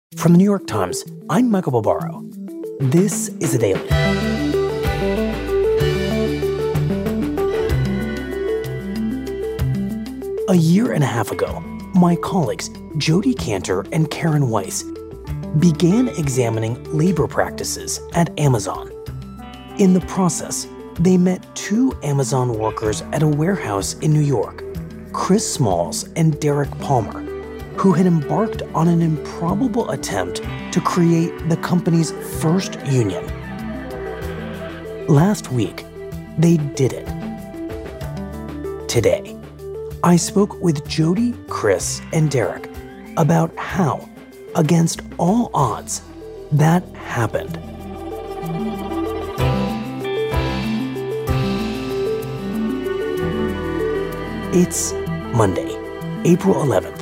From the New York Times, I'm Michael Barbaro. This is The Daily. A year and a half ago, my colleagues Jody Cantor and Karen Weiss began examining labor practices at Amazon. In the process, they met two Amazon workers at a warehouse in New York, Chris Smalls and Derek Palmer, who had embarked on an improbable attempt to create the company's first union. Last week, they did it. Today, I spoke with Jody, Chris, and Derek about how, against all odds, that happened. It's Monday, April 11th.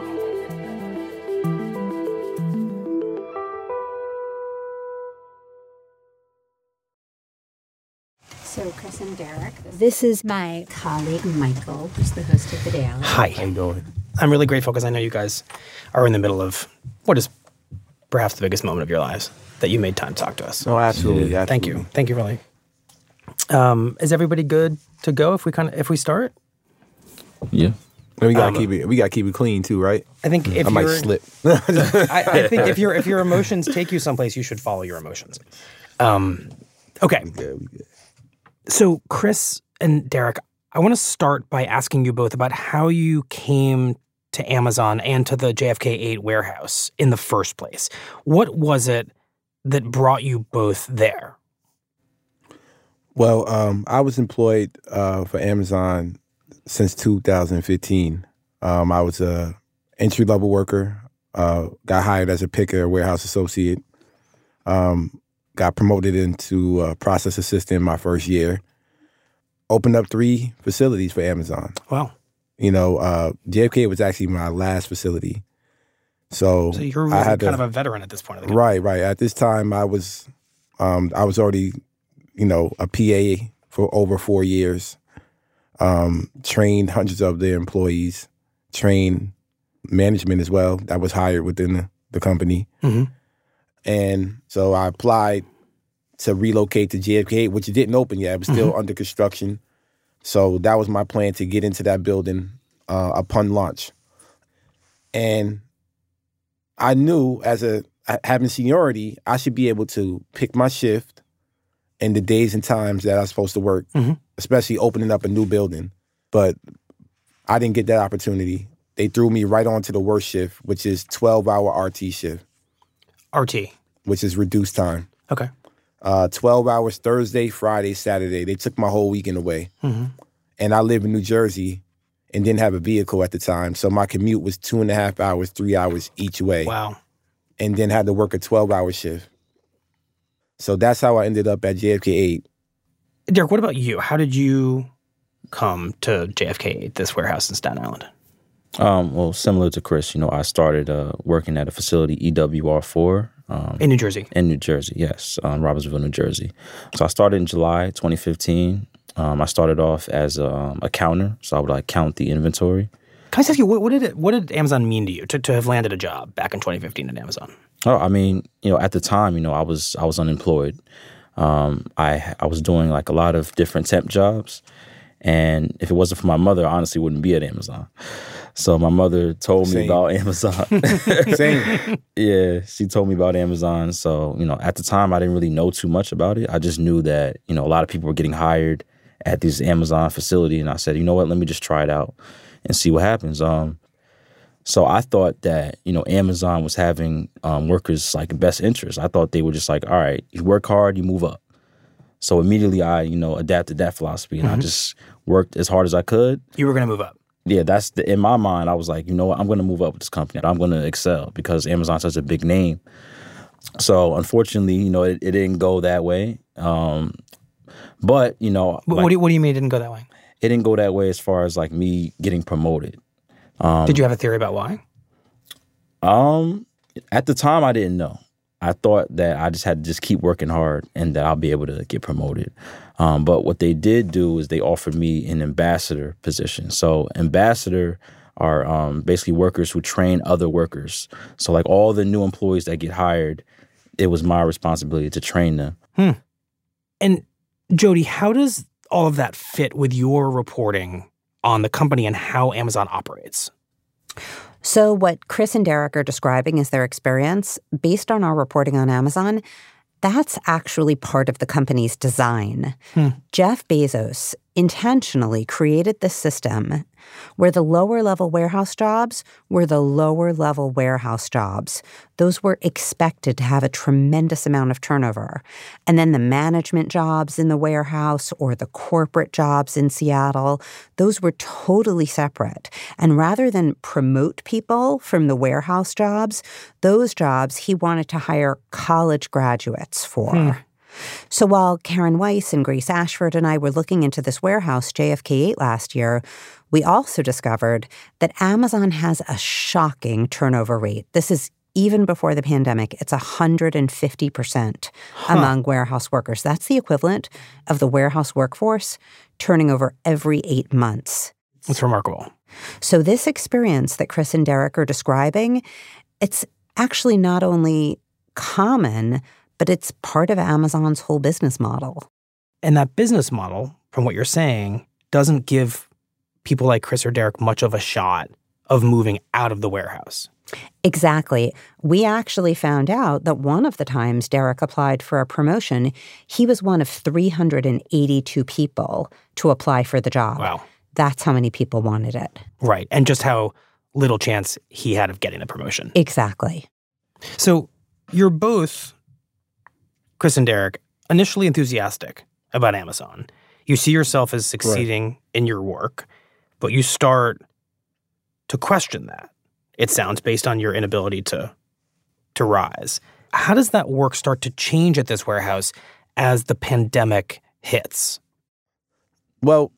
So, Chris and Derek, this is my colleague, Michael, who's the host of The Daily. Hi. How you doing? I'm really grateful because I know you guys are in the middle of what is perhaps the biggest moment of your lives, that you made time to talk to us. Oh, absolutely. Yeah. Thank you. Thank you, really. Is everybody good to go if we start? Yeah. And we gotta keep it clean too, right? I think if I might slip. I think if your emotions take you someplace, you should follow your emotions. Okay. We good. So, Chris and Derek, I want to start by asking you both about how you came to Amazon and to the JFK 8 warehouse in the first place. What was it that brought you both there? Well, I was employed for Amazon since 2015. I was a entry-level worker, got hired as a picker, warehouse associate, got promoted into process assistant my first year, opened up 3 facilities for Amazon. Wow. You know, JFK was actually my last facility. So you're really kind of a veteran at this point. Right. At this time, I was already, a PA for over 4 years. Trained hundreds of their employees, trained management as well that was hired within the company. Mm-hmm. And so I applied to relocate to JFK, which didn't open yet. It was still under construction. So that was my plan, to get into that building upon launch. And I knew, having seniority, I should be able to pick my shift and the days and times that I was supposed to work, especially opening up a new building. But I didn't get that opportunity. They threw me right onto the worst shift, which is 12-hour RT shift. RT? Which is reduced time. Okay. 12 hours Thursday, Friday, Saturday. They took my whole weekend away. Mm-hmm. And I live in New Jersey and didn't have a vehicle at the time. So my commute was 2.5 hours, 3 hours each way. Wow. And then had to work a 12-hour shift. So that's how I ended up at JFK 8. Derek, what about you? How did you come to JFK 8, this warehouse in Staten Island? Well, similar to Chris, I started working at a facility, EWR4. In New Jersey? In New Jersey, yes, Robertsville, New Jersey. So I started in July 2015. I started off as a counter, so I would count the inventory. Can I just ask you, what did Amazon mean to you to have landed a job back in 2015 at Amazon? Oh, I mean, at the time, I was unemployed. I was doing a lot of different temp jobs, and if it wasn't for my mother, I honestly wouldn't be at Amazon. So my mother told me about Amazon. Same. Yeah, she told me about Amazon. So, at the time, I didn't really know too much about it. I just knew that, a lot of people were getting hired at this Amazon facility. And I said, you know what, let me just try it out and see what happens. So I thought that, Amazon was having workers best interest. I thought they were just all right, you work hard, you move up. So immediately I, adapted that philosophy and I just worked as hard as I could. You were going to move up. Yeah, in my mind, I was like, you know what, I'm going to move up with this company. I'm going to excel because Amazon's such a big name. So unfortunately, it didn't go that way. But, What do you mean it didn't go that way? It didn't go that way as far as me getting promoted. Did you have a theory about why? At the time, I didn't know. I thought that I just had to just keep working hard and that I'll be able to get promoted. But what they did do is they offered me an ambassador position. So ambassador are basically workers who train other workers. So like all the new employees that get hired, it was my responsibility to train them. And Jody, how does all of that fit with your reporting on the company and how Amazon operates? So what Chris and Derek are describing as their experience, based on our reporting on Amazon, that's actually part of the company's design. Jeff Bezos intentionally created this system where the lower-level warehouse jobs were the lower-level warehouse jobs. Those were expected to have a tremendous amount of turnover. And then the management jobs in the warehouse or the corporate jobs in Seattle, those were totally separate. And rather than promote people from the warehouse jobs, those jobs he wanted to hire college graduates for. So while Karen Weiss and Grace Ashford and I were looking into this warehouse, JFK 8, last year, we also discovered that Amazon has a shocking turnover rate. This is even before the pandemic. It's 150% among warehouse workers. That's the equivalent of the warehouse workforce turning over every 8 months. That's remarkable. So this experience that Chris and Derek are describing, it's actually not only common, but it's part of Amazon's whole business model. And that business model, from what you're saying, doesn't give people like Chris or Derek much of a shot of moving out of the warehouse. Exactly. We actually found out that one of the times Derek applied for a promotion, he was one of 382 people to apply for the job. Wow. That's how many people wanted it. Right. And just how little chance he had of getting the promotion. Exactly. So you're both, Chris and Derek, initially enthusiastic about Amazon. You see yourself as succeeding in your work, but you start to question that. It sounds based on your inability to rise. How does that work start to change at this warehouse as the pandemic hits? Well,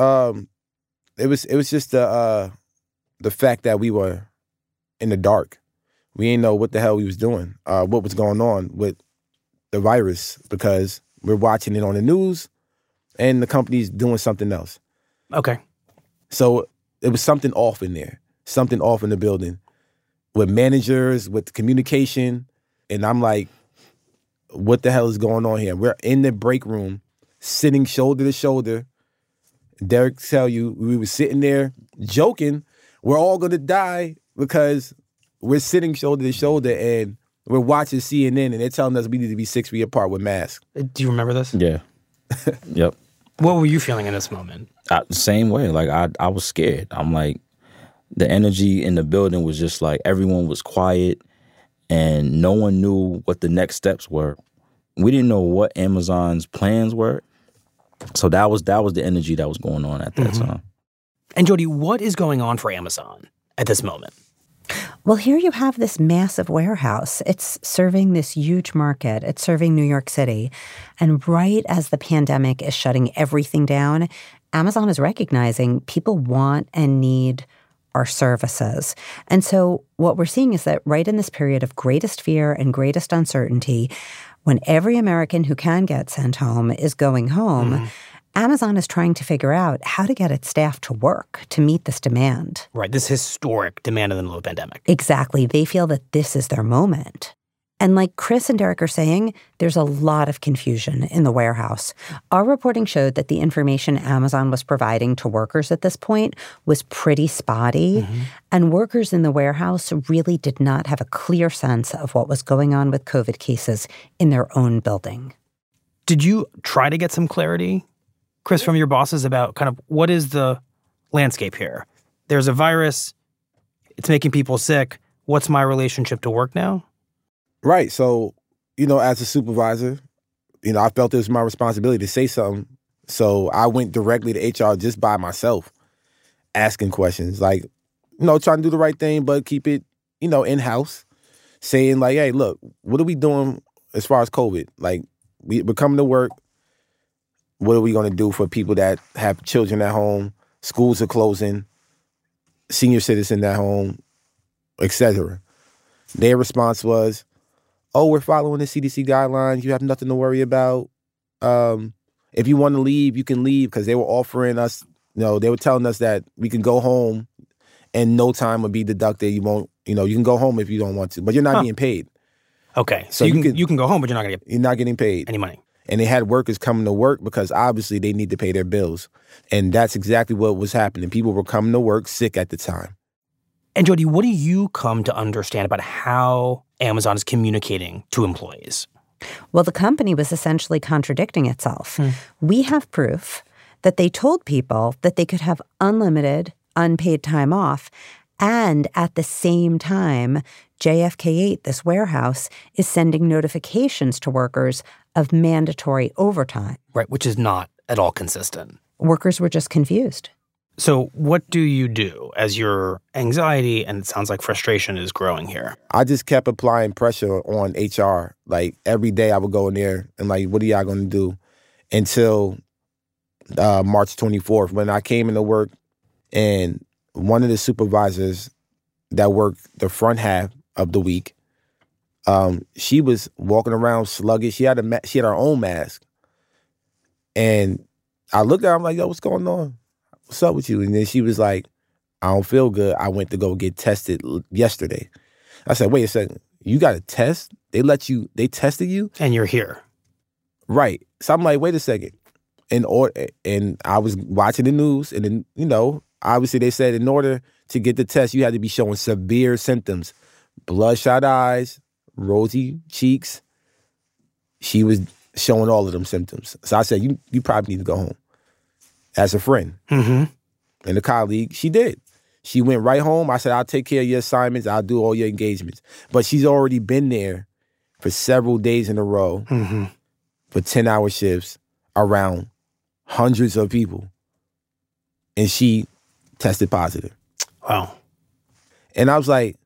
it was just the fact that we were in the dark. We didn't know what the hell we was doing, what was going on with the virus, because we're watching it on the news and the company's doing something else. Okay. So it was something off in there, something off in the building with managers, with communication. And I'm like, what the hell is going on here? We're in the break room, sitting shoulder to shoulder. Derek tell you, we were sitting there joking, we're all going to die because we're sitting shoulder to shoulder and we're watching CNN and they're telling us we need to be 6 feet apart with masks. Do you remember this? Yeah. Yep. What were you feeling in this moment? Same way. Like, I was scared. I'm like, the energy in the building was just like everyone was quiet and no one knew what the next steps were. We didn't know what Amazon's plans were. So that was the energy that was going on at that time. And Jody, what is going on for Amazon at this moment? Well, here you have this massive warehouse. It's serving this huge market. It's serving New York City. And right as the pandemic is shutting everything down, Amazon is recognizing people want and need our services. And so what we're seeing is that right in this period of greatest fear and greatest uncertainty, when every American who can get sent home is going home, Amazon is trying to figure out how to get its staff to work to meet this demand. Right, this historic demand in the middle of the pandemic. Exactly. They feel that this is their moment. And like Chris and Derek are saying, there's a lot of confusion in the warehouse. Our reporting showed that the information Amazon was providing to workers at this point was pretty spotty, and workers in the warehouse really did not have a clear sense of what was going on with COVID cases in their own building. Did you try to get some clarity, Chris, from your bosses about kind of what is the landscape here? There's a virus. It's making people sick. What's my relationship to work now? Right. So, as a supervisor, I felt it was my responsibility to say something. So I went directly to HR just by myself, asking questions, like, trying to do the right thing, but keep it, in-house, saying like, hey, look, what are we doing as far as COVID? Like, we're coming to work. What are we going to do for people that have children at home? Schools are closing, senior citizens at home, etc. Their response was, oh, we're following the CDC guidelines. You have nothing to worry about. If you want to leave, you can leave, because they were offering us, they were telling us that we can go home and no time will be deducted. You won't, you can go home if you don't want to, but you're not being paid. Okay. So you can go home, but you're not getting paid any money. And they had workers coming to work because obviously they need to pay their bills. And that's exactly what was happening. People were coming to work sick at the time. And Jody, what do you come to understand about how Amazon is communicating to employees? Well, the company was essentially contradicting itself. We have proof that they told people that they could have unlimited, unpaid time off, and at the same time, JFK8, this warehouse, is sending notifications to workers of mandatory overtime. Right, which is not at all consistent. Workers were just confused. So what do you do as your anxiety and it sounds like frustration is growing here? I just kept applying pressure on HR. Like every day I would go in there and like, what are y'all going to do? Until March 24th when I came into work and one of the supervisors that worked the front half of the week, she was walking around sluggish. She had her own mask. And I looked at her, I'm like, yo, what's going on? What's up with you? And then she was like, I don't feel good. I went to go get tested yesterday. I said, wait a second. You got a test? They tested you? And you're here. Right. So I'm like, wait a second. And I was watching the news and then, obviously they said in order to get the test, you had to be showing severe symptoms. Bloodshot eyes, rosy cheeks. She was showing all of them symptoms. So I said, you probably need to go home. As a friend and a colleague, she did. She went right home. I said, I'll take care of your assignments. I'll do all your engagements. But she's already been there for several days in a row for 10-hour shifts around hundreds of people. And she tested positive. Wow. And I was like,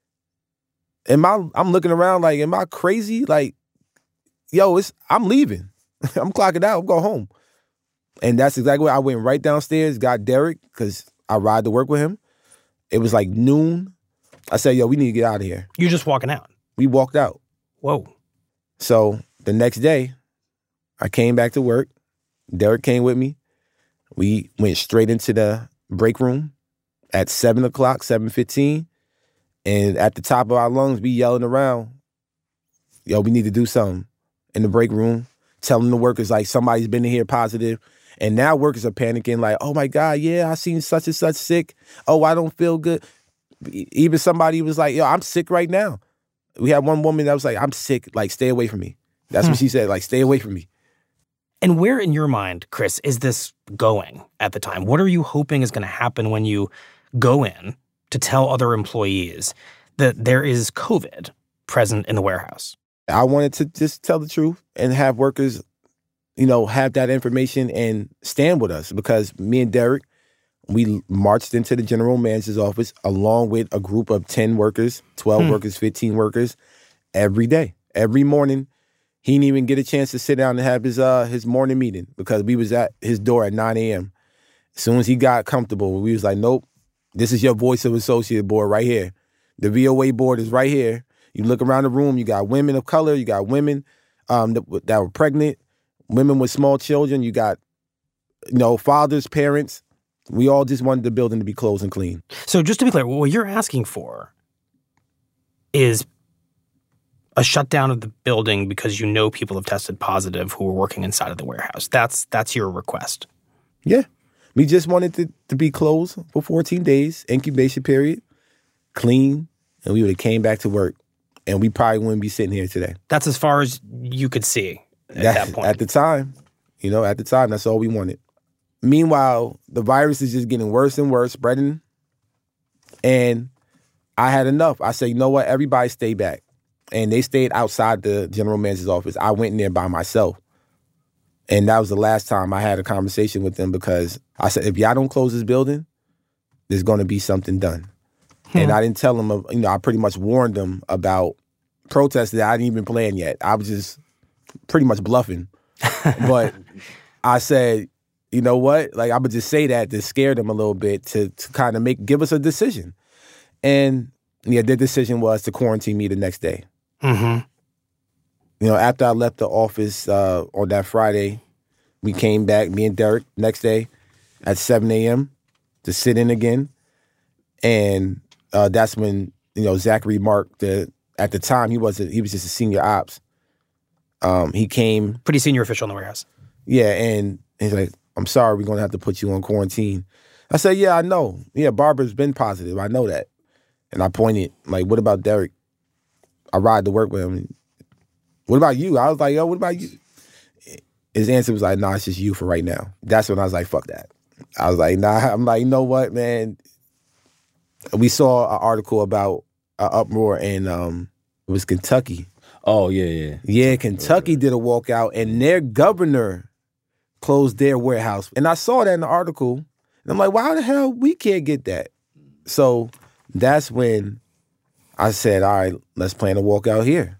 I'm looking around like, am I crazy? Like, yo, I'm leaving. I'm clocking out. I'm going home. And that's exactly what I went right downstairs, got Derek, because I ride to work with him. It was like noon. I said, yo, we need to get out of here. You're just walking out? We walked out. Whoa. So the next day, I came back to work. Derek came with me. We went straight into the break room at 7 o'clock, 7:15. And at the top of our lungs, we yelling around, yo, we need to do something in the break room, telling the workers like somebody's been in here positive. And now workers are panicking like, oh my God, yeah, I seen such and such sick. Oh, I don't feel good. Even somebody was like, yo, I'm sick right now. We had one woman that was like, I'm sick, like stay away from me. That's what she said, like stay away from me. And where in your mind, Chris, is this going at the time? What are you hoping is going to happen when you go in to tell other employees that there is COVID present in the warehouse? I wanted to just tell the truth and have workers, have that information and stand with us because me and Derek, we marched into the general manager's office along with a group of 10 workers, 12 workers, 15 workers every day. Every morning, he didn't even get a chance to sit down and have his morning meeting because we was at his door at 9 a.m. As soon as he got comfortable, we was like, nope, this is your voice of associate board right here. The VOA board is right here. You look around the room, you got women of color, you got women that were pregnant, women with small children, you got, fathers, parents. We all just wanted the building to be closed and clean. So just to be clear, what you're asking for is a shutdown of the building because people have tested positive who were working inside of the warehouse. That's your request. Yeah. We just wanted it to be closed for 14 days, incubation period, clean, and we would have came back to work. And we probably wouldn't be sitting here today. That's as far as you could see at that point. At the time, that's all we wanted. Meanwhile, the virus is just getting worse and worse, spreading. And I had enough. I said, you know what? Everybody stay back. And they stayed outside the general manager's office. I went in there by myself. And that was the last time I had a conversation with them because I said, if y'all don't close this building, there's going to be something done. And I didn't tell them, I pretty much warned them about protests that I didn't even plan yet. I was just pretty much bluffing. But I said, you know what? Like, I would just say that to scare them a little bit to kind of give us a decision. And, their decision was to quarantine me the next day. After I left the office on that Friday, we came back, me and Derek, next day at 7 a.m. to sit in again. And that's when, Zachary Mark, at the time, he was just a senior ops. He came. Pretty senior official in the warehouse. Yeah, and he's like, I'm sorry, we're going to have to put you on quarantine. I said, yeah, I know. Yeah, Barbara's been positive. I know that. And I pointed, like, what about Derek? I ride to work with him. What about you? I was like, yo, what about you? His answer was like, nah, it's just you for right now. That's when I was like, fuck that. I was like, nah. I'm like, you know what, man? We saw an article about an uproar in, it was Kentucky. Oh, yeah. Yeah, Kentucky did a walkout, and their governor closed their warehouse. And I saw that in the article, and I'm like, well, how the hell we can't get that? So that's when I said, all right, let's plan a walkout here.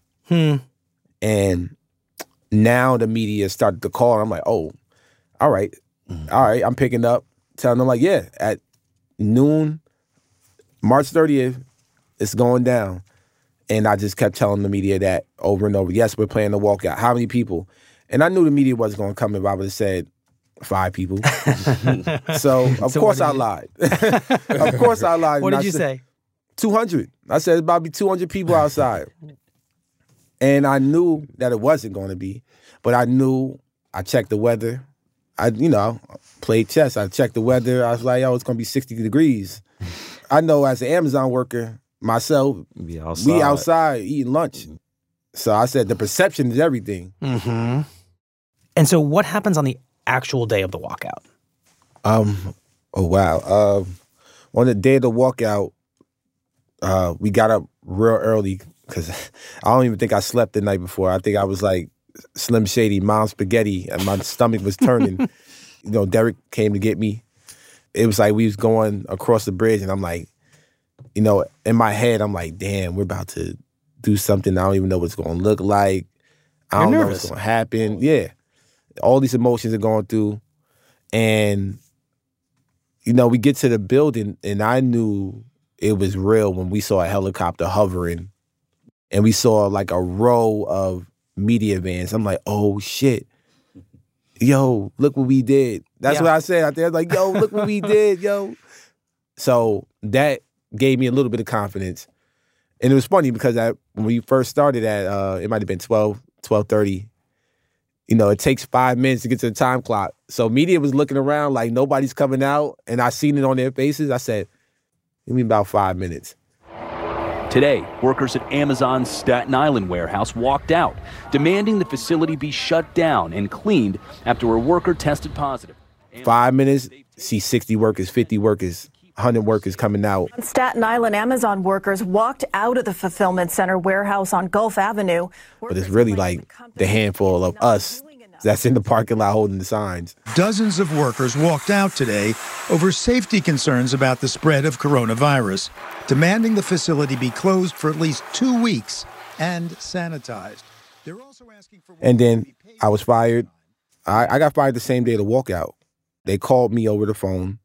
And now the media started to call, and I'm like, oh, all right, I'm picking up, telling them, like, yeah, at noon, March 30th, it's going down. And I just kept telling the media that over and over. Yes, we're planning to walk out. How many people? And I knew the media wasn't going to come if I would have said 5 people. So, of course I lied. Of course I lied. What did you say? 200. I said it's about to be 200 people outside. And I knew that it wasn't going to be. But I knew, I checked the weather. I played chess. I checked the weather. I was like, it's going to be 60 degrees. I know as an Amazon worker, myself, we outside eating lunch. So I said the perception is everything. Mm-hmm. And so what happens on the actual day of the walkout? Oh, wow. On the day of the walkout, we got up real early because I don't even think I slept the night before. I think I was like Slim Shady, Mom Spaghetti, and my stomach was turning. Derek came to get me. It was like we was going across the bridge, and I'm like, in my head, I'm like, damn, we're about to do something I don't even know what it's going to look like. I don't know what's going to happen. Yeah. All these emotions are going through. And, we get to the building, and I knew it was real when we saw a helicopter hovering, and we saw like a row of media vans. I'm like, oh, shit. Yo, look what we did. That's what I said out there. Like, yo, look what we did, yo. So that gave me a little bit of confidence. And it was funny because when we first started at, it might have been 12:30, it takes 5 minutes to get to the time clock. So media was looking around like nobody's coming out, and I seen it on their faces. I said, give me about 5 minutes. Today, workers at Amazon's Staten Island warehouse walked out, demanding the facility be shut down and cleaned after a worker tested positive. 5 minutes, see 60 workers, 50 workers, 100 workers coming out. Staten Island Amazon workers walked out of the fulfillment center warehouse on Gulf Avenue. But it's really like the handful of us that's in the parking lot holding the signs. Dozens of workers walked out today over safety concerns about the spread of coronavirus, demanding the facility be closed for at least 2 weeks and sanitized. They're also asking for. And then I was fired. I got fired the same day of the walkout. They called me over the phone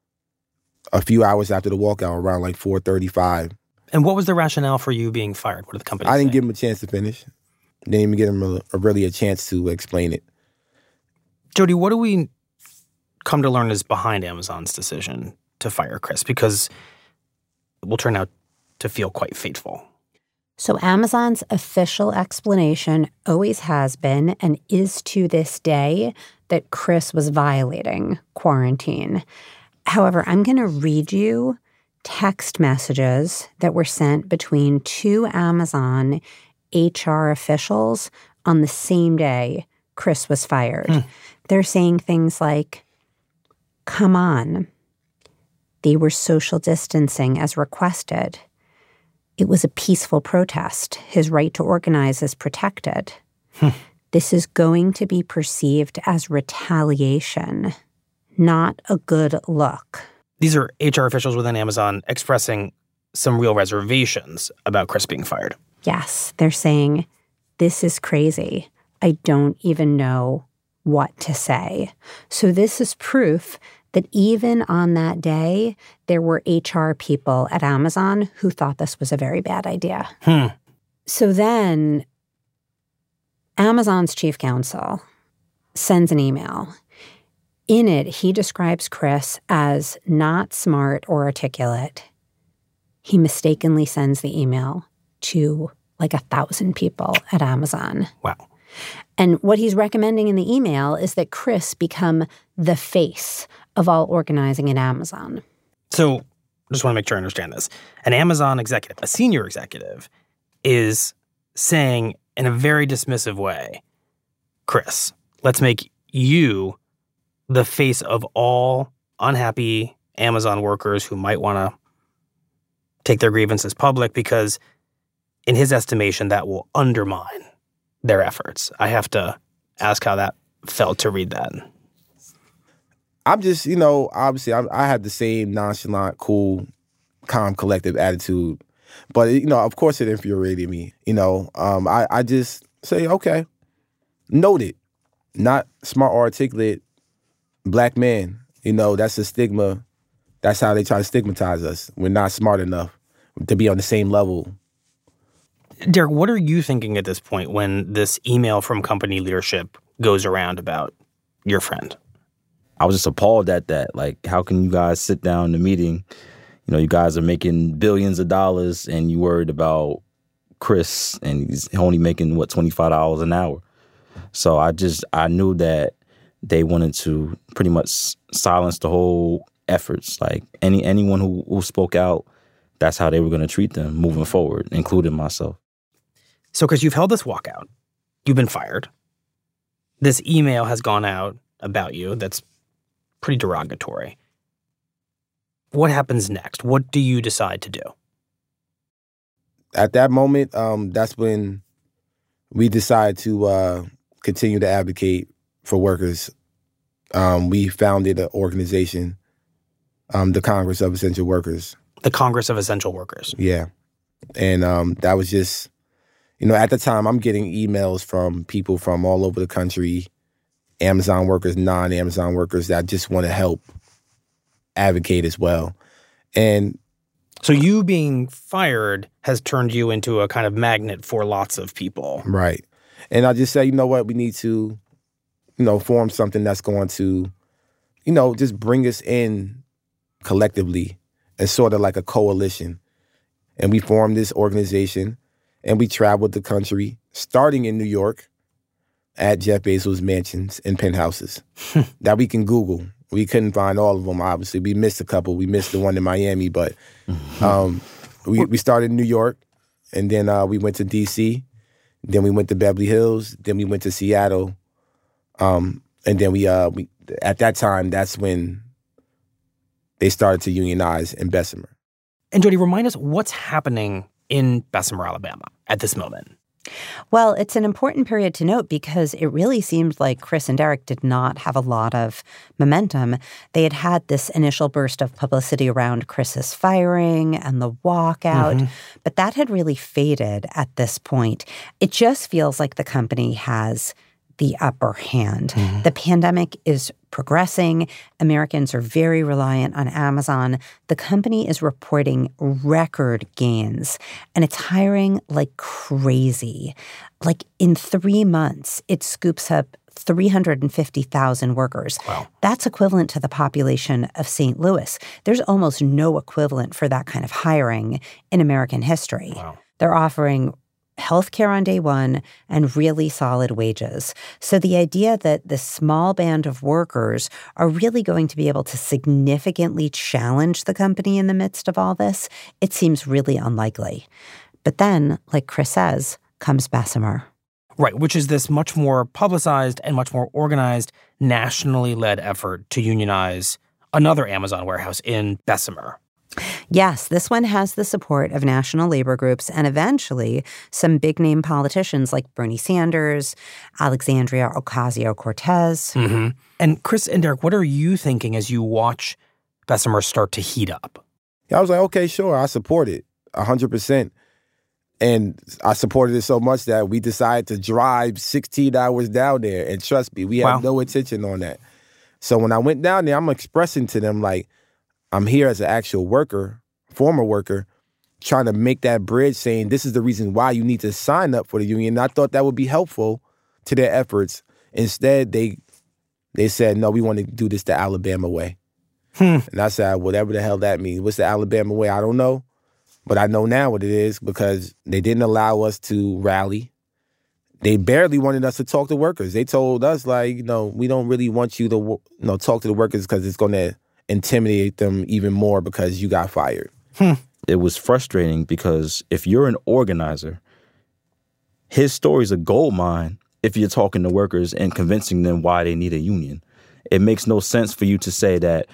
a few hours after the walkout, around like 4:35. And what was the rationale for you being fired? What did the company say? I didn't give them a chance to finish. Didn't even give them really a chance to explain it. Jody, what do we come to learn is behind Amazon's decision to fire Chris? Because it will turn out to feel quite fateful. So Amazon's official explanation always has been and is to this day that Chris was violating quarantine. However, I'm going to read you text messages that were sent between 2 Amazon HR officials on the same day Chris was fired. They're saying things like, come on. They were social distancing as requested. It was a peaceful protest. His right to organize is protected. This is going to be perceived as retaliation. Not a good look. These are HR officials within Amazon expressing some real reservations about Chris being fired. Yes, they're saying, this is crazy. I don't even know what to say. So this is proof that even on that day, there were HR people at Amazon who thought this was a very bad idea. So then Amazon's chief counsel sends an email. In it, he describes Chris as not smart or articulate. he mistakenly sends the email to like 1,000 people at Amazon. Wow. And what he's recommending in the email is that Chris become the face of all organizing at Amazon. So I just want to make sure I understand this. An Amazon executive, a senior executive, is saying in a very dismissive way, Chris, let's make you the face of all unhappy Amazon workers who might want to take their grievances public because, in his estimation, that will undermine their efforts. I have to ask how that felt to read that. I'm just, obviously I had the same nonchalant, cool, calm, collective attitude. But, of course it infuriated me. I just say, okay, noted. Not smart or articulate black man. That's a stigma. That's how they try to stigmatize us. We're not smart enough to be on the same level. Derek, what are you thinking at this point when this email from company leadership goes around about your friend? I was just appalled at that. Like, how can you guys sit down in a meeting? You guys are making billions of dollars and you worried about Chris and he's only making, $25 an hour. So I knew that they wanted to pretty much silence the whole efforts. Like anyone who spoke out, that's how they were going to treat them moving forward, including myself. So, because you've held this walkout, you've been fired. This email has gone out about you that's pretty derogatory. What happens next? What do you decide to do? At that moment, that's when we decide to continue to advocate for workers. We founded an organization, the Congress of Essential Workers. The Congress of Essential Workers. Yeah. And that was just, at the time, I'm getting emails from people from all over the country, Amazon workers, non-Amazon workers that just want to help advocate as well. And so you being fired has turned you into a kind of magnet for lots of people. Right. And I just say, we need to, form something that's going to, just bring us in collectively as sort of like a coalition. And we formed this organization and we traveled the country, starting in New York at Jeff Bezos' mansions and penthouses that we can Google. We couldn't find all of them, obviously. We missed a couple. We missed the one in Miami, but we started in New York, and then we went to D.C., then we went to Beverly Hills, then we went to Seattle, and then we at that time, that's when they started to unionize in Bessemer. And Jody, remind us what's happening in Bessemer, Alabama at this moment. Well, it's an important period to note because it really seemed like Chris and Derek did not have a lot of momentum. They had had this initial burst of publicity around Chris's firing and the walkout, but that had really faded at this point. It just feels like the company has the upper hand. The pandemic is progressing. Americans are very reliant on Amazon. The company is reporting record gains, and it's hiring like crazy. Like in 3 months, it scoops up 350,000 workers. Wow. That's equivalent to the population of St. Louis. There's almost no equivalent for that kind of hiring in American history. Wow. They're offering healthcare on day one and really solid wages. So the idea that this small band of workers are really going to be able to significantly challenge the company in the midst of all this, it seems really unlikely. But then, like Chris says, comes Bessemer. Right, which is this much more publicized and much more organized, nationally led effort to unionize another Amazon warehouse in Bessemer. Yes, this one has the support of national labor groups and eventually some big-name politicians like Bernie Sanders, Alexandria Ocasio-Cortez. And Chris and Derek, what are you thinking as you watch Bessemer start to heat up? I was like, okay, sure, I support it 100%. And I supported it so much that we decided to drive 16 hours down there. And trust me, we had no intention on that. So when I went down there, I'm expressing to them like, I'm here as an actual worker, former worker, trying to make that bridge saying this is the reason why you need to sign up for the union. And I thought that would be helpful to their efforts. Instead, they said, no, we want to do this the Alabama way. And I said, whatever the hell that means. What's the Alabama way? I don't know. But I know now what it is because they didn't allow us to rally. They barely wanted us to talk to workers. They told us, like, we don't really want you to, talk to the workers because it's going to intimidate them even more because you got fired. It was frustrating because if you're an organizer, his story's a gold mine if you're talking to workers and convincing them why they need a union. It makes no sense for you to say that,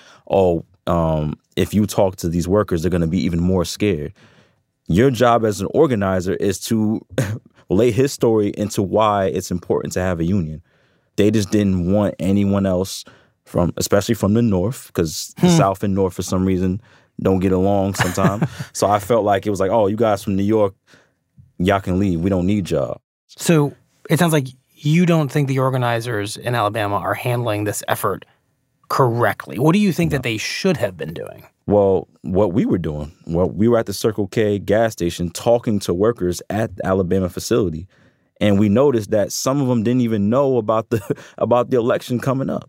if you talk to these workers, they're going to be even more scared. Your job as an organizer is to lay his story into why it's important to have a union. They just didn't want anyone else especially from the North, because the South and North for some reason don't get along sometimes. So I felt like it was like, you guys from New York, y'all can leave. We don't need y'all. So it sounds like you don't think the organizers in Alabama are handling this effort correctly. What do you think that they should have been doing? Well, what we were doing, we were at the Circle K gas station talking to workers at the Alabama facility, and we noticed that some of them didn't even know about the election coming up.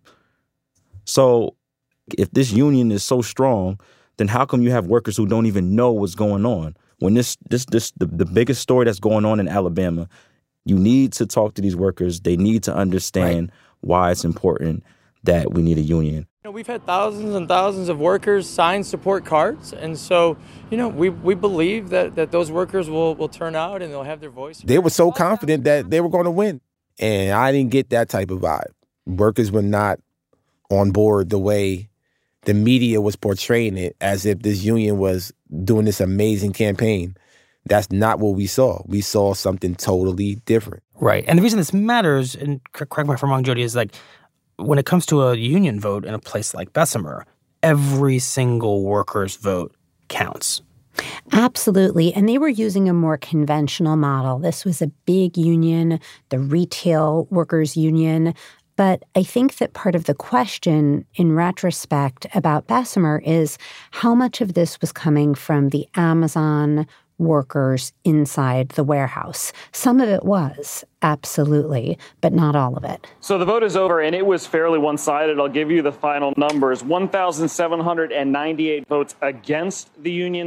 So if this union is so strong, then how come you have workers who don't even know what's going on? When the biggest story that's going on in Alabama, you need to talk to these workers. They need to understand why it's important that we need a union. We've had thousands and thousands of workers sign support cards. And so, we believe that those workers will turn out and they'll have their voice. They were so confident that they were going to win. And I didn't get that type of vibe. Workers were not on board the way the media was portraying it, as if this union was doing this amazing campaign. That's not what we saw. We saw something totally different. Right. And the reason this matters, and correct me if I'm wrong, Jody, is like when it comes to a union vote in a place like Bessemer, every single worker's vote counts. Absolutely. And they were using a more conventional model. This was a big union, the Retail Workers Union. But I think that part of the question in retrospect about Bessemer is how much of this was coming from the Amazon workers inside the warehouse. Some of it was, absolutely, but not all of it. So the vote is over, and it was fairly one-sided. I'll give you the final numbers. 1,798 votes against the union,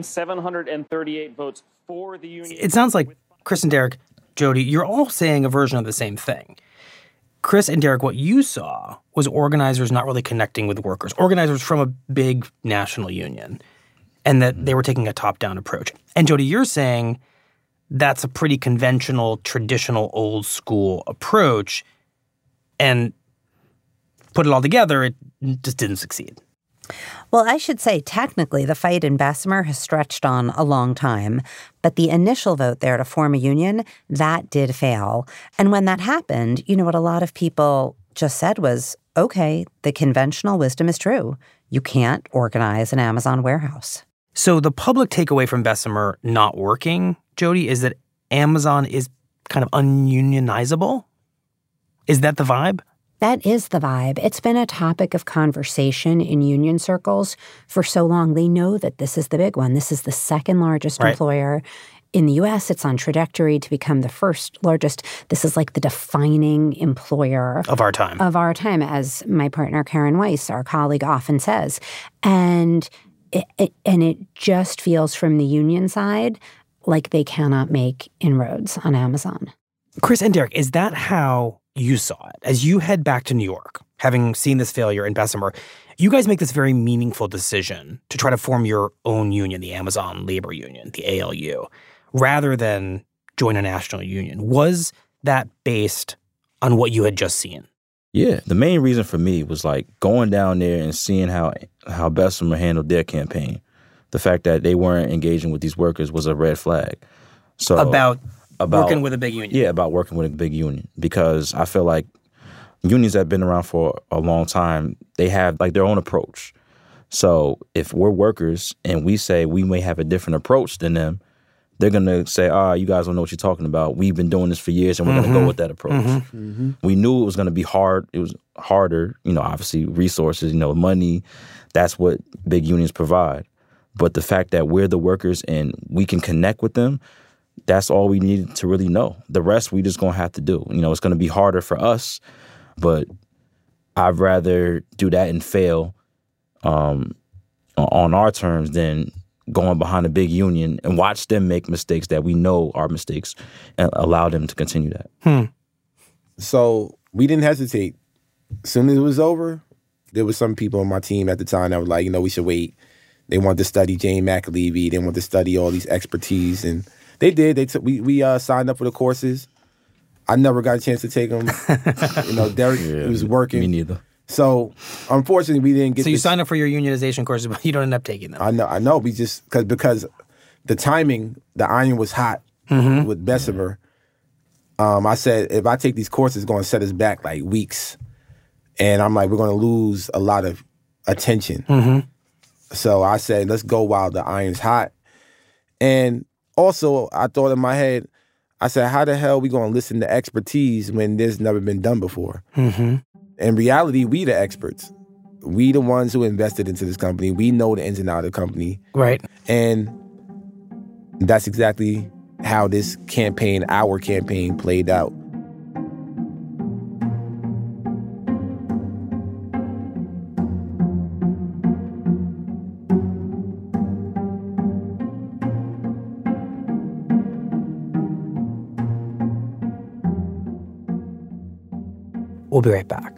738 votes for the union. It sounds like Chris and Derek, Jody, you're all saying a version of the same thing. Chris and Derek, what you saw was organizers not really connecting with workers, organizers from a big national union, and that they were taking a top-down approach. And Jody, you're saying that's a pretty conventional, traditional, old-school approach, and put it all together, it just didn't succeed. Well, I should say, technically, the fight in Bessemer has stretched on a long time, but the initial vote there to form a union, that did fail. And when that happened, what a lot of people just said was, okay, the conventional wisdom is true. You can't organize an Amazon warehouse. So the public takeaway from Bessemer not working, Jody, is that Amazon is kind of ununionizable? Is that the vibe? That is the vibe. It's been a topic of conversation in union circles for so long. They know that this is the big one. This is the second largest employer in the U.S. It's on trajectory to become the first largest. This is like the defining employer of our time. As my partner Karen Weiss, our colleague, often says. And it just feels from the union side like they cannot make inroads on Amazon. Chris and Derek, is that how you saw it? As you head back to New York, having seen this failure in Bessemer, you guys make this very meaningful decision to try to form your own union, the Amazon Labor Union, the ALU, rather than join a national union. Was that based on what you had just seen? Yeah, the main reason for me was like going down there and seeing how Bessemer handled their campaign. The fact that they weren't engaging with these workers was a red flag. So about working with a big union. Yeah, about working with a big union. Because I feel like unions that have been around for a long time, they have like their own approach. So if we're workers and we say we may have a different approach than them, they're going to say, you guys don't know what you're talking about. We've been doing this for years and we're going to go with that approach. We knew it was going to be hard. It was harder, obviously resources, money. That's what big unions provide. But the fact that we're the workers and we can connect with them, that's all we need to really know. The rest we just going to have to do. It's going to be harder for us, but I'd rather do that and fail on our terms than going behind a big union and watch them make mistakes that we know are mistakes and allow them to continue that. So we didn't hesitate. As soon as it was over, there was some people on my team at the time that were like, we should wait. They wanted to study Jane McAlevey. They wanted to study all these expertise. And they did. We signed up for the courses. I never got a chance to take them. Derek was working. Me neither. So, unfortunately, we didn't get. So you signed up for your unionization courses, but you don't end up taking them. I know. We just because the timing, the iron was hot with Bessemer. I said if I take these courses, it's going to set us back like weeks, and I'm like, we're going to lose a lot of attention. So I said, let's go while the iron's hot. And also, I thought in my head, I said, how the hell are we going to listen to expertise when this never been done before? In reality, we the experts. We the ones who invested into this company. We know the ins and outs of the company. Right. And that's exactly how this campaign, our campaign, played out. We'll be right back.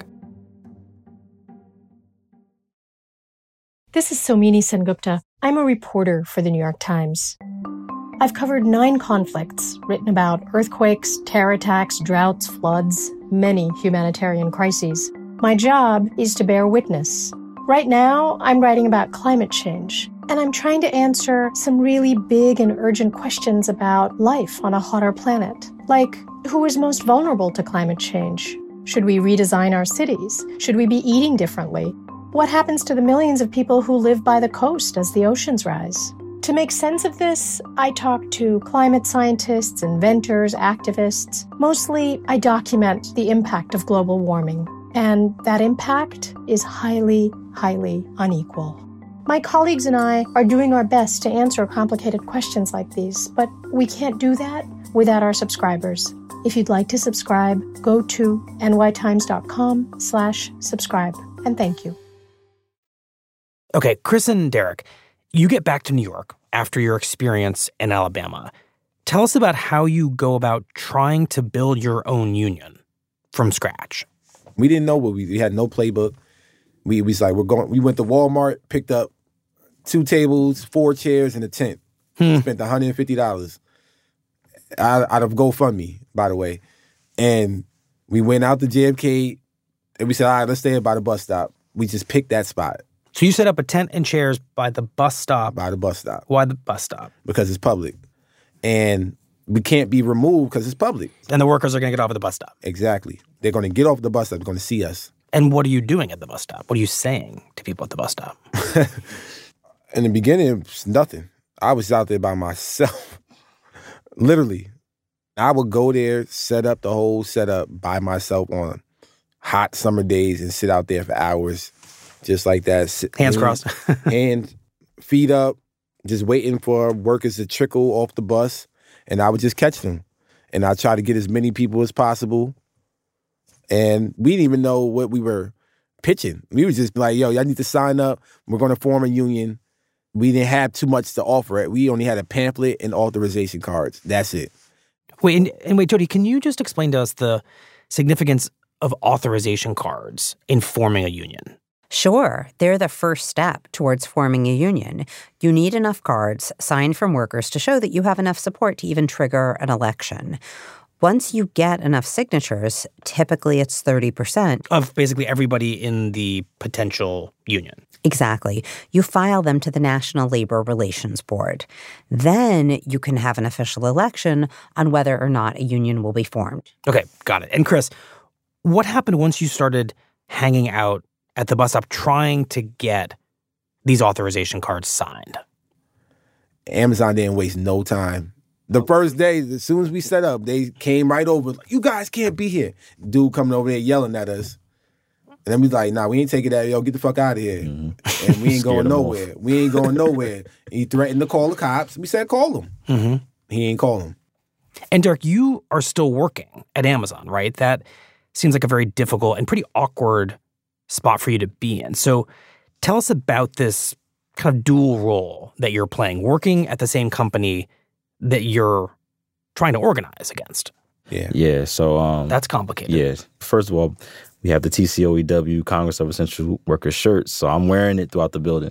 This is Somini Sengupta. I'm a reporter for the New York Times. I've covered 9 conflicts, written about earthquakes, terror attacks, droughts, floods, many humanitarian crises. My job is to bear witness. Right now, I'm writing about climate change, and I'm trying to answer some really big and urgent questions about life on a hotter planet. Like, who is most vulnerable to climate change? Should we redesign our cities? Should we be eating differently? What happens to the millions of people who live by the coast as the oceans rise? To make sense of this, I talk to climate scientists, inventors, activists. Mostly, I document the impact of global warming. And that impact is highly, highly unequal. My colleagues and I are doing our best to answer complicated questions like these, but we can't do that without our subscribers. If you'd like to subscribe, go to nytimes.com/subscribe. And thank you. Okay, Chris and Derek, you get back to New York after your experience in Alabama. Tell us about how you go about trying to build your own union from scratch. We didn't know what we had no playbook. We was like, we went to Walmart, picked up 2 tables, 4 chairs, and a tent. Spent $150 out of GoFundMe, by the way. And we went out to JFK, and we said, all right, let's stay by the bus stop. We just picked that spot. So you set up a tent and chairs by the bus stop? By the bus stop. Why the bus stop? Because it's public. And we can't be removed because it's public. And the workers are going to get off at the bus stop. Exactly. They're going to get off the bus stop. They're going to see us. And what are you doing at the bus stop? What are you saying to people at the bus stop? In the beginning, it was nothing. I was out there by myself. Literally. I would go there, set up the whole setup by myself on hot summer days and sit out there for hours just like that. Hands crossed. Hands, feet up, just waiting for workers to trickle off the bus. And I would just catch them. And I try to get as many people as possible. And we didn't even know what we were pitching. We was just like, yo, y'all need to sign up. We're going to form a union. We didn't have too much to offer. We only had a pamphlet and authorization cards. That's it. Wait, Jody, can you just explain to us the significance of authorization cards in forming a union? Sure. They're the first step towards forming a union. You need enough cards signed from workers to show that you have enough support to even trigger an election. Once you get enough signatures, typically it's 30%. Of basically everybody in the potential union. Exactly. You file them to the National Labor Relations Board. Then you can have an official election on whether or not a union will be formed. Okay, got it. And Chris, what happened once you started hanging out at the bus stop trying to get these authorization cards signed? Amazon didn't waste no time. The first day, as soon as we set up, they came right over. Like, you guys can't be here. Dude coming over there yelling at us. And then we like, nah, we ain't taking that. Yo, get the fuck out of here. Mm-hmm. And we ain't going nowhere. We ain't going nowhere. And he threatened to call the cops. We said, call them. Mm-hmm. He ain't call them. And Derek, you are still working at Amazon, right? That seems like a very difficult and pretty awkward spot for you to be in. So tell us about this kind of dual role that you're playing, working at the same company that you're trying to organize against. Yeah. Yeah. So that's complicated. Yeah. First of all, we have the TCOEW Congress of Essential Workers shirts, so I'm wearing it throughout the building.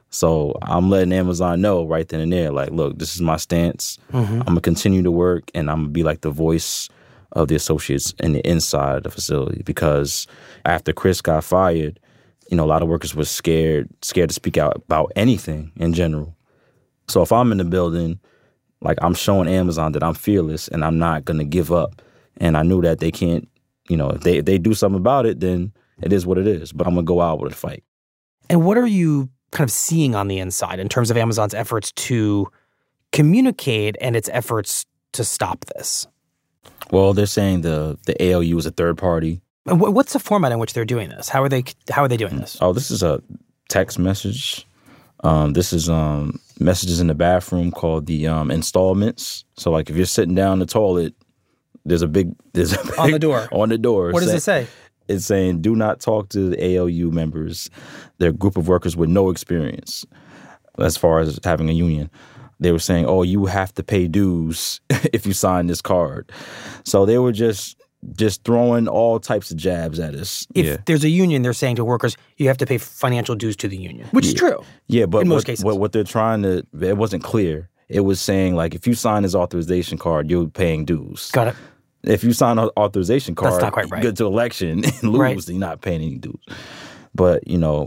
So I'm letting Amazon know right then and there, like, look, this is my stance. I'm gonna continue to work, and I'm gonna be like the voice of the associates in the inside of the facility. Because after Chris got fired, a lot of workers were scared to speak out about anything in general. So if I'm in the building, like, I'm showing Amazon that I'm fearless and I'm not gonna give up. And I knew that they can't, if they do something about it, then it is what it is. But I'm gonna go out with a fight. And what are you kind of seeing on the inside in terms of Amazon's efforts to communicate and its efforts to stop this? Well, they're saying the ALU is a third party. What's the format in which they're doing this? How are they doing this? Oh, this is a text message. This is messages in the bathroom called the installments. So, like, if you're sitting down the toilet, there's a big on the door. On the door. What does it say? It's saying, do not talk to the ALU members. They're a group of workers with no experience as far as having a union. They were saying, oh, you have to pay dues if you sign this card. So they were just throwing all types of jabs at us. If there's a union, they're saying to workers, you have to pay financial dues to the union, which is true. Yeah, but in most cases. What they're trying to, it wasn't clear. It was saying, like, if you sign this authorization card, you're paying dues. Got it. If you sign an authorization card, that's not quite right. You get to election and lose, then you're not paying any dues. But,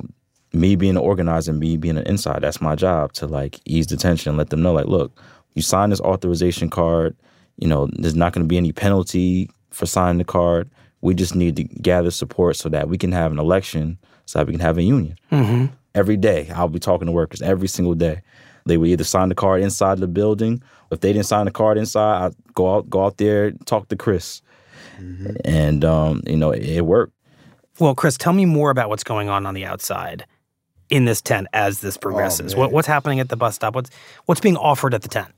me being an organizer and me being an inside, that's my job to, like, ease the tension and let them know, like, look, you sign this authorization card, there's not going to be any penalty for signing the card. We just need to gather support so that we can have an election, so that we can have a union. Mm-hmm. Every day, I'll be talking to workers every single day. They would either sign the card inside the building. If they didn't sign the card inside, I'd go out there, talk to Chris. Mm-hmm. And, it worked. Well, Chris, tell me more about what's going on the outside in this tent as this progresses. What's happening at the bus stop? What's being offered at the tent?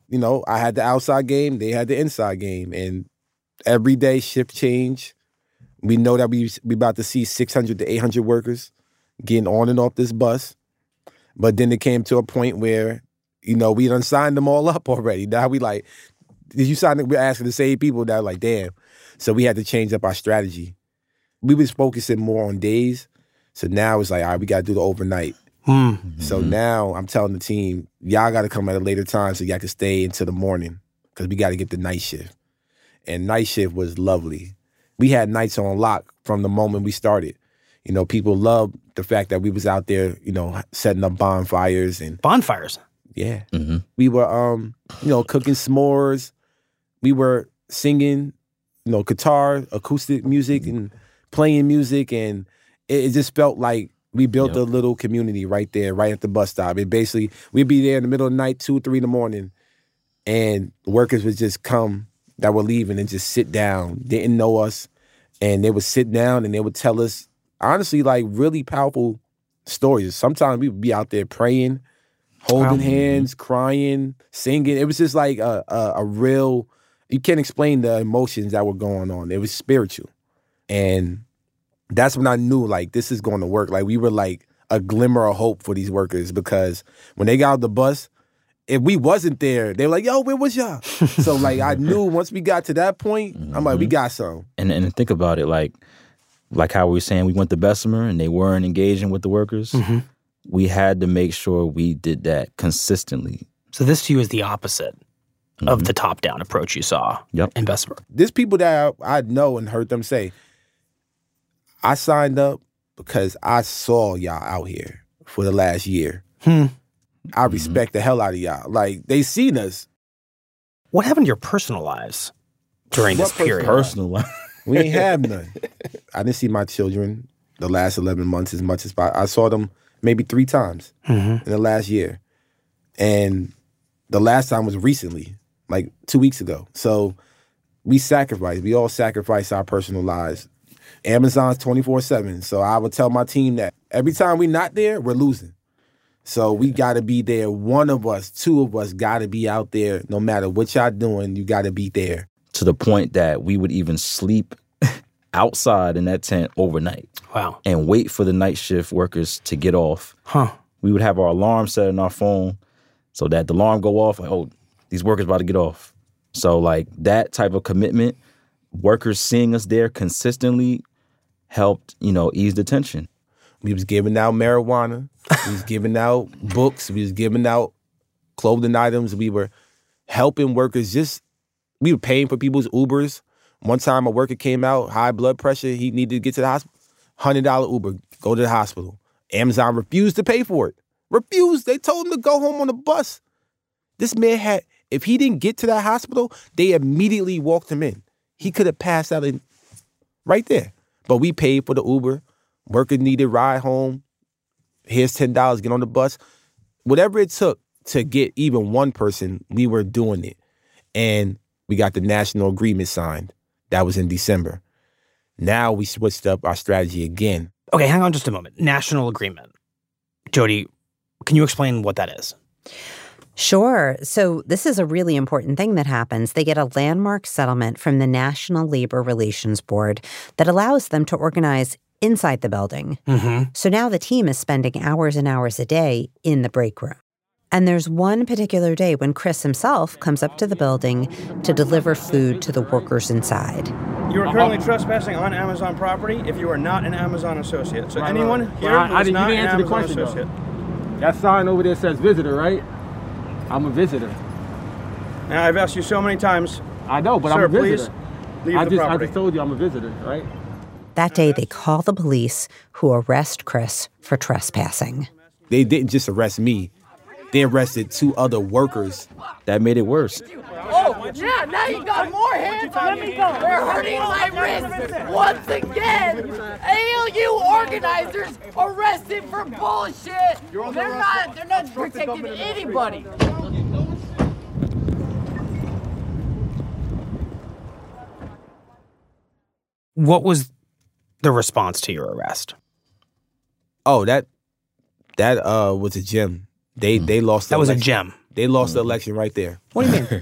I had the outside game. They had the inside game. And every day shift change. We know that we about to see 600 to 800 workers getting on and off this bus. But then it came to a point where, we done signed them all up already. Now we like, did you sign it? We're asking the same people that like, damn. So we had to change up our strategy. We was focusing more on days. So now it's like, all right, we got to do the overnight. Mm-hmm. So now I'm telling the team, y'all got to come at a later time so y'all can stay into the morning because we got to get the night shift. And night shift was lovely. We had nights on lock from the moment we started. People loved the fact that we was out there, setting up bonfires. Bonfires? Yeah. Mm-hmm. We were, cooking s'mores. We were singing, guitar, acoustic music, and playing music. And it just felt like we built a little community right there, right at the bus stop. It basically, we'd be there in the middle of the night, 2 or 3 in the morning, and workers would just come that were leaving and just sit down, didn't know us. And they would sit down and they would tell us, honestly, like really powerful stories. Sometimes we would be out there praying, holding hands, crying, singing. It was just like a real, you can't explain the emotions that were going on. It was spiritual. And that's when I knew, like, this is going to work. Like, we were like a glimmer of hope for these workers because when they got off the bus, if we wasn't there, they were like, yo, where was y'all? So, like, I knew once we got to that point, I'm like, we got some. And think about it, like how we were saying we went to Bessemer and they weren't engaging with the workers. Mm-hmm. We had to make sure we did that consistently. So this to you is the opposite of the top-down approach you saw in Bessemer. There's people that I know and heard them say, I signed up because I saw y'all out here for the last year. I respect the hell out of y'all. Like, they seen us. What happened to your personal lives during this period? Personal life? We ain't have none. I didn't see my children the last 11 months as much as I saw them maybe 3 times in the last year. And the last time was recently, like 2 weeks ago. So we sacrificed. We all sacrifice our personal lives. Amazon's 24/7. So I would tell my team that every time we're not there, we're losing. So we got to be there. One of us, 2 of us got to be out there. No matter what y'all doing, you got to be there. To the point that we would even sleep outside in that tent overnight. Wow. And wait for the night shift workers to get off. we would have our alarm set in our phone so that the alarm go off, like, oh, these workers about to get off. So like that type of commitment, workers seeing us there consistently helped, ease the tension. We was giving out marijuana. We was giving out books. We was giving out clothing items. We were helping workers. We were paying for people's Ubers. One time a worker came out, high blood pressure. He needed to get to the hospital. $100 Uber, go to the hospital. Amazon refused to pay for it. Refused. They told him to go home on the bus. This man if he didn't get to that hospital, they immediately walked him in. He could have passed out right there. But we paid for the Uber. Worker needed ride home. Here's $10, get on the bus. Whatever it took to get even one person, we were doing it. And we got the national agreement signed. That was in December. Now we switched up our strategy again. Okay, hang on just a moment. National agreement. Jody, can you explain what that is? Sure. So this is a really important thing that happens. They get a landmark settlement from the National Labor Relations Board that allows them to organize inside the building. Mm-hmm. So now the team is spending hours and hours a day in the break room. And there's one particular day when Chris himself comes up to the building to deliver food to the workers inside. You are currently trespassing on Amazon property if you are not an Amazon associate. So anyone here who is not an Amazon associate. That sign over there says visitor, right? I'm a visitor. Now, I've asked you so many times. I know, but sir, I'm a visitor. Please leave the property. I just told you I'm a visitor, right? That day, they call the police, who arrest Chris for trespassing. They didn't just arrest me. They arrested 2 other workers. That made it worse. Oh, yeah, now you got more hands on me. They're hurting my wrists once again. ALU organizers arrested for bullshit. They're not protecting anybody. What was the response to your arrest? Oh, that was a gem. They lost the That was election. a gem. They lost the election right there. What do you mean?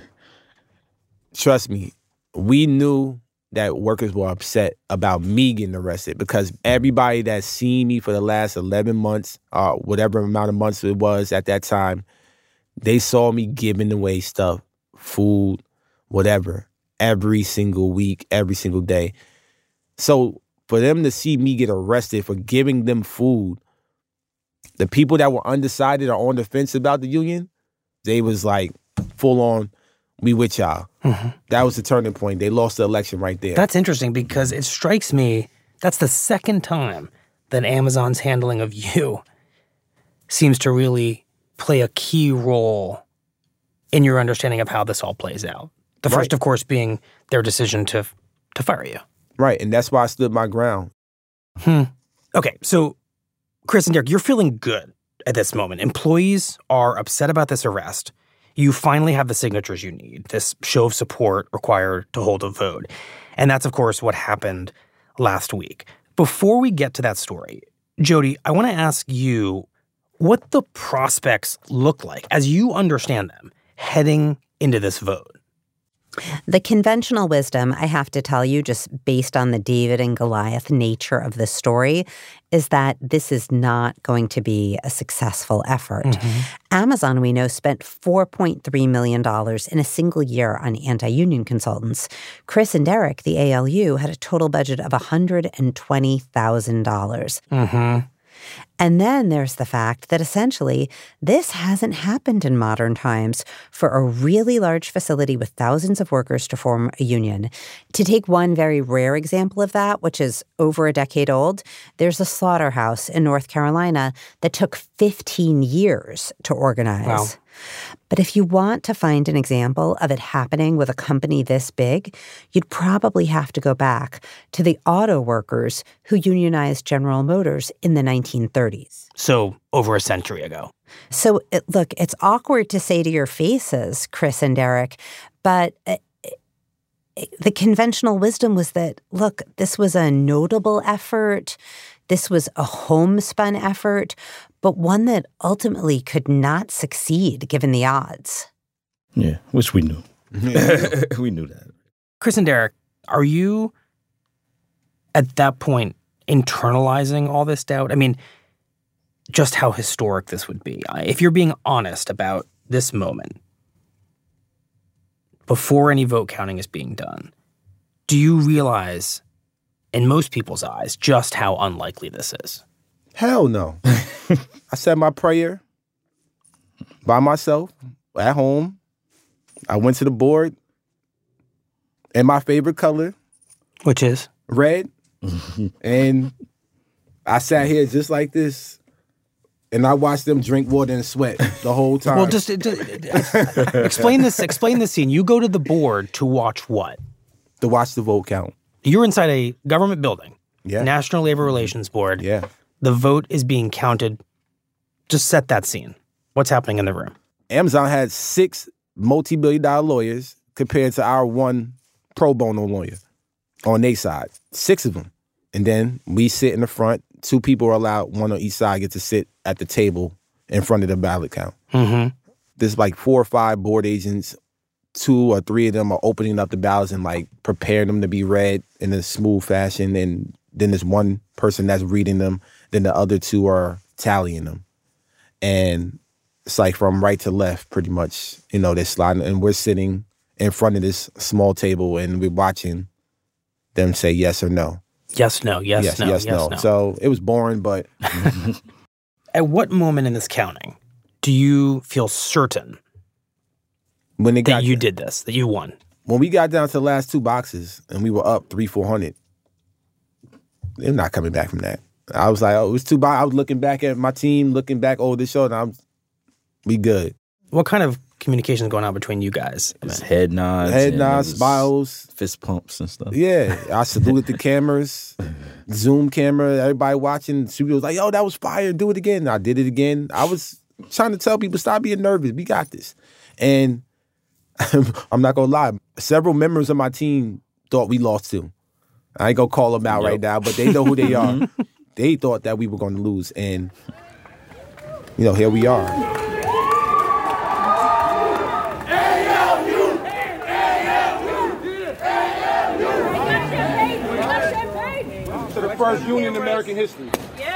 Trust me, we knew that workers were upset about me getting arrested because everybody that's seen me for the last 11 months, whatever amount of months it was at that time, they saw me giving away stuff, food, whatever, every single week, every single day. So for them to see me get arrested for giving them food, the people that were undecided or on the fence about the union, they was like full on, we with y'all. Mm-hmm. That was the turning point. They lost the election right there. That's interesting because it strikes me that's the second time that Amazon's handling of you seems to really play a key role in your understanding of how this all plays out. The first, of course, being their decision to fire you. Right, and that's why I stood my ground. Okay, so Chris and Derek, you're feeling good at this moment. Employees are upset about this arrest. You finally have the signatures you need, this show of support required to hold a vote. And that's, of course, what happened last week. Before we get to that story, Jody, I want to ask you what the prospects look like as you understand them heading into this vote. The conventional wisdom, I have to tell you, just based on the David and Goliath nature of this story, is that this is not going to be a successful effort. Mm-hmm. Amazon, we know, spent $4.3 million in a single year on anti-union consultants. Chris and Derek, the ALU, had a total budget of $120,000. Mm-hmm. And then there's the fact that essentially this hasn't happened in modern times for a really large facility with thousands of workers to form a union. To take one very rare example of that, which is over a decade old, there's a slaughterhouse in North Carolina that took 15 years to organize. Wow. But if you want to find an example of it happening with a company this big, you'd probably have to go back to the auto workers who unionized General Motors in the 1930s. So over a century ago. So, look, it's awkward to say to your faces, Chris and Derek, but the conventional wisdom was that, look, this was a notable effort. This was a homespun effort, but one that ultimately could not succeed given the odds. Yeah, which we knew. We knew that. Chris and Derek, are you at that point internalizing all this doubt? I mean, just how historic this would be. If you're being honest about this moment, before any vote counting is being done, do you realize, in most people's eyes, just how unlikely this is? Hell no. I said my prayer by myself at home. I went to the board in my favorite color. Which is? Red. And I sat here just like this, and I watched them drink water and sweat the whole time. Well, just explain this. Explain the scene. You go to the board to watch what? To watch the vote count. You're inside a government building. Yeah. National Labor Relations Board. Yeah. The vote is being counted. Just set that scene. What's happening in the room? Amazon had 6 multi-billion-dollar lawyers compared to our one pro bono lawyer on their side. 6 of them. And then we sit in the front. 2 people are allowed, 1 on each side, get to sit at the table in front of the ballot count. Mm-hmm. There's like 4 or 5 board agents. 2 or 3 of them are opening up the ballots and like preparing them to be read in a smooth fashion. And then there's one person that's reading them. Then the other 2 are tallying them. And it's like from right to left, pretty much, they're sliding. And we're sitting in front of this small table and we're watching them say yes or no. Yes, no, yes, no. So it was boring, but... At what moment in this counting do you feel certain that you did this, that you won? When we got down to the last 2 boxes and we were up 300-400, they're not coming back from that. I was like, it was 2 boxes. I was looking back at my team, looking back over the shoulder, and we good. What kind of communication is going on between you guys? Just head nods. Smiles. Fist pumps and stuff. Yeah. I saluted the cameras, Zoom camera, everybody watching. She was like, yo, that was fire. Do it again. I did it again. I was trying to tell people, stop being nervous. We got this. And I'm not going to lie. Several members of my team thought we lost too. I ain't going to call them out right now, but they know who they are. They thought that we were going to lose. And, here we are. To the first union in American history.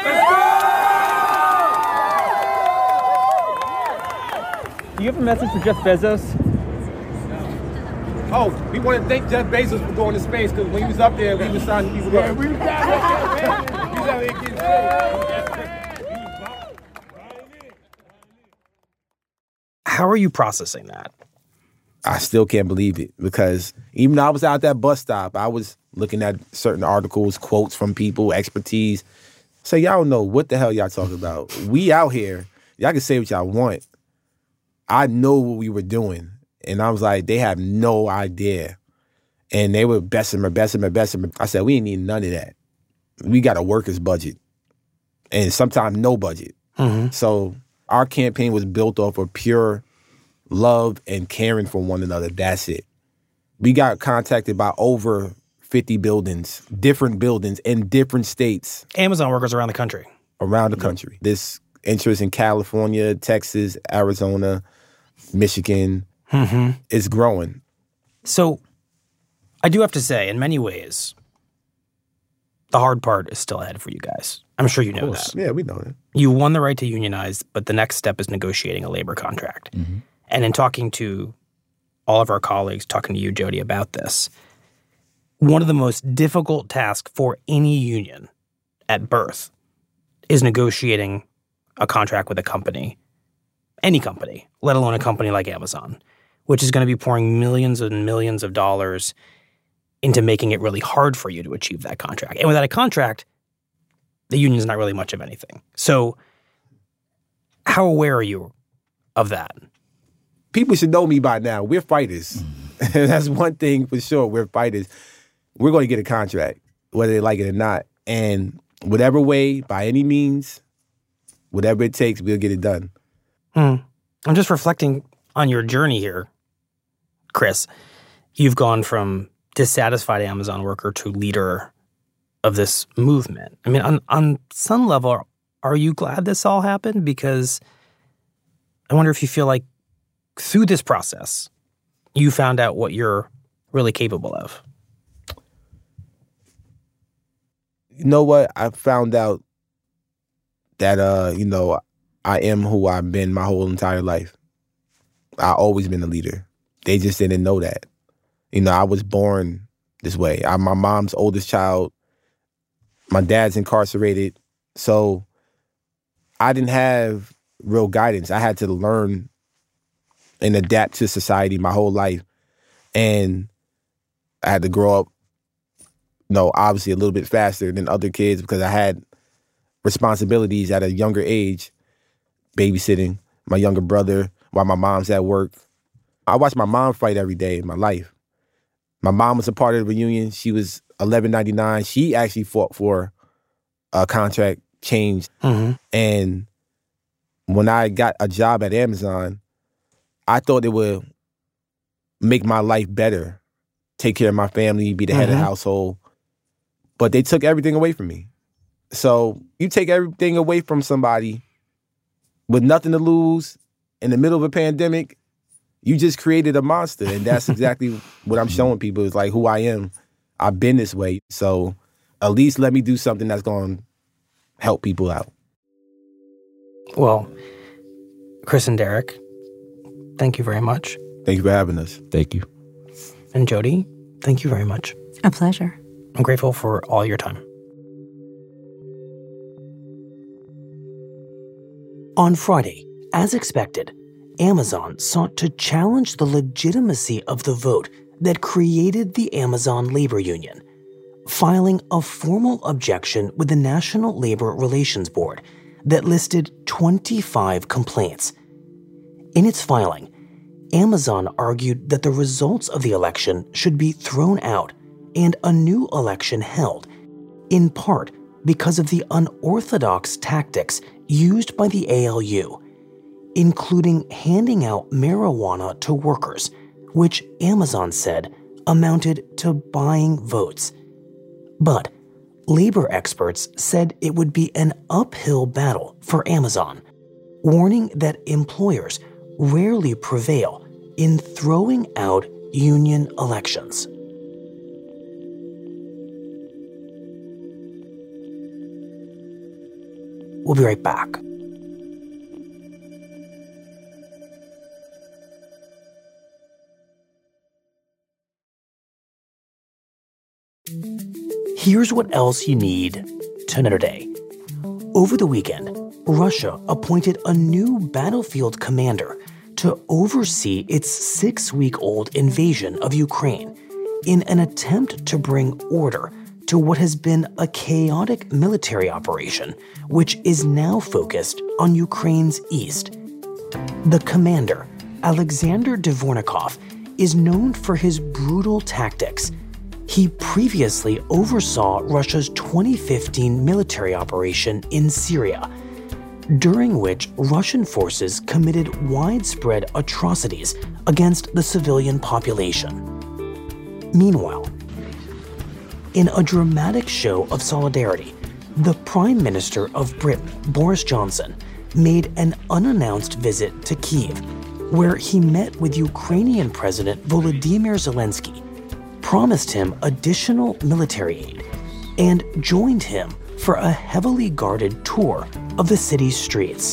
Do you have a message for Jeff Bezos? Oh, we want to thank Jeff Bezos for going to space, because when he was up there, we was signing people up. We was out here getting How are you processing that? I still can't believe it, because even though I was out at that bus stop, I was looking at certain articles, quotes from people, expertise. So y'all don't know what the hell y'all talking about. We out here, y'all can say what y'all want. I know what we were doing. And I was like, they have no idea. And they were Bessemer. I said, we ain't need none of that. We got a worker's budget. And sometimes no budget. Mm-hmm. So our campaign was built off of pure love and caring for one another. That's it. We got contacted by over 50 buildings, different buildings in different states. Amazon workers around the country. Around the country. This interest in California, Texas, Arizona, Michigan, is growing. So I do have to say, in many ways, the hard part is still ahead for you guys. I'm sure you know that. Yeah, we know that. You won the right to unionize, but the next step is negotiating a labor contract. Mm-hmm. And in talking to all of our colleagues, talking to you, Jody, about this, one of the most difficult tasks for any union at birth is negotiating a contract with a company, any company, let alone a company like Amazon, which is going to be pouring millions and millions of dollars into making it really hard for you to achieve that contract. And without a contract, the union's not really much of anything. So how aware are you of that? People should know me by now. We're fighters. That's one thing for sure. We're fighters. We're going to get a contract, whether they like it or not. And whatever way, by any means, whatever it takes, we'll get it done. I'm just reflecting on your journey here, Chris. You've gone from dissatisfied Amazon worker to leader of this movement. I mean, on some level, are you glad this all happened? Because I wonder if you feel like through this process, you found out what you're really capable of. You know what? I found out that, you know, I am who I've been my whole entire life. I've always been a leader. They just didn't know that. You know, I was born this way. I'm my mom's oldest child. My dad's incarcerated. So I didn't have real guidance. I had to learn and adapt to society my whole life. And I had to grow up, you know, obviously a little bit faster than other kids because I had responsibilities at a younger age, babysitting my younger brother while my mom's at work. I watched my mom fight every day in my life. My mom was a part of the reunion. She was 1199. She actually fought for a contract change. Mm-hmm. And when I got a job at Amazon, I thought it would make my life better, take care of my family, be the head of the household. But they took everything away from me. So you take everything away from somebody with nothing to lose in the middle of a pandemic, you just created a monster. And that's exactly what I'm showing people is like who I am. I've been this way. So at least let me do something that's going to help people out. Well, Chris and Derek, thank you very much. Thank you for having us. Thank you. And Jody, thank you very much. A pleasure. I'm grateful for all your time. On Friday, as expected, Amazon sought to challenge the legitimacy of the vote that created the Amazon Labor Union, filing a formal objection with the National Labor Relations Board that listed 25 complaints. In its filing, Amazon argued that the results of the election should be thrown out and a new election held, in part because of the unorthodox tactics used by the ALU, including handing out marijuana to workers, which Amazon said amounted to buying votes. But labor experts said it would be an uphill battle for Amazon, warning that employers rarely prevail in throwing out union elections. We'll be right back. Here's what else you need to know today. Over the weekend, Russia appointed a new battlefield commander to oversee its 6-week-old invasion of Ukraine in an attempt to bring order to what has been a chaotic military operation, which is now focused on Ukraine's east. The commander, Alexander Dvornikov, is known for his brutal tactics. He previously oversaw Russia's 2015 military operation in Syria, during which Russian forces committed widespread atrocities against the civilian population. Meanwhile, in a dramatic show of solidarity, the Prime Minister of Britain, Boris Johnson, made an unannounced visit to Kyiv, where he met with Ukrainian President Volodymyr Zelensky, promised him additional military aid, and joined him for a heavily guarded tour of the city's streets.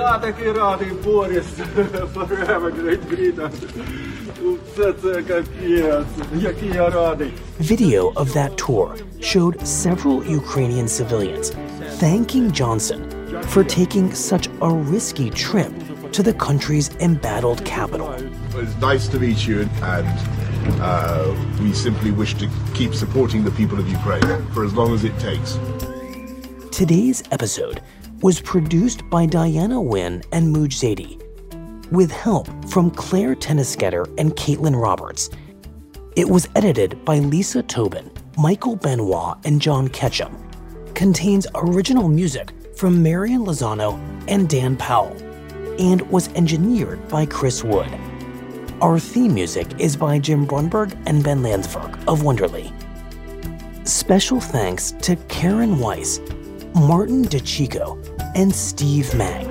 Video of that tour showed several Ukrainian civilians thanking Johnson for taking such a risky trip to the country's embattled capital. It's nice to meet you, and we simply wish to keep supporting the people of Ukraine for as long as it takes. Today's episode was produced by Diana Nguyen and Mooj Zaidi, with help from Claire Tennisketter and Caitlin Roberts. It was edited by Lisa Tobin, Michael Benoit, and John Ketchum. Contains original music from Marian Lozano and Dan Powell, and was engineered by Chris Wood. Our theme music is by Jim Brunberg and Ben Landsberg of Wonderly. Special thanks to Karen Weiss, Martin DeChico, and Steve Mang.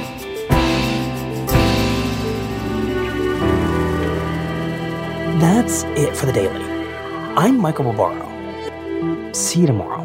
That's that's it for the Daily. I'm Michael Barbaro. See you tomorrow.